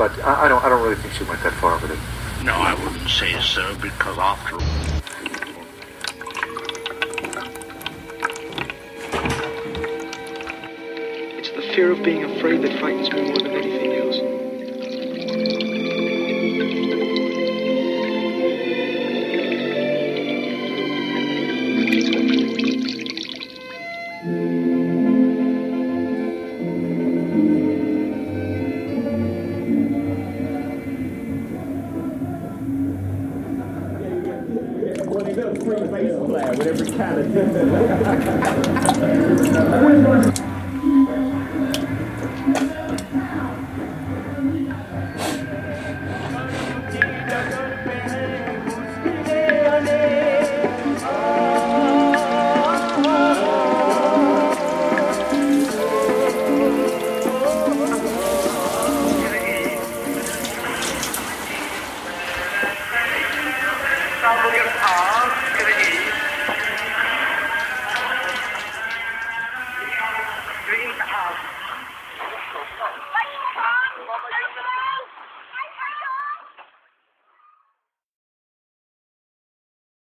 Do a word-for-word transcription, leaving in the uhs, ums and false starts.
but I, I don't I don't really think she went that far with it. No, I wouldn't say so, because after all... It's the fear of being afraid that frightens me more than anything else. With every can of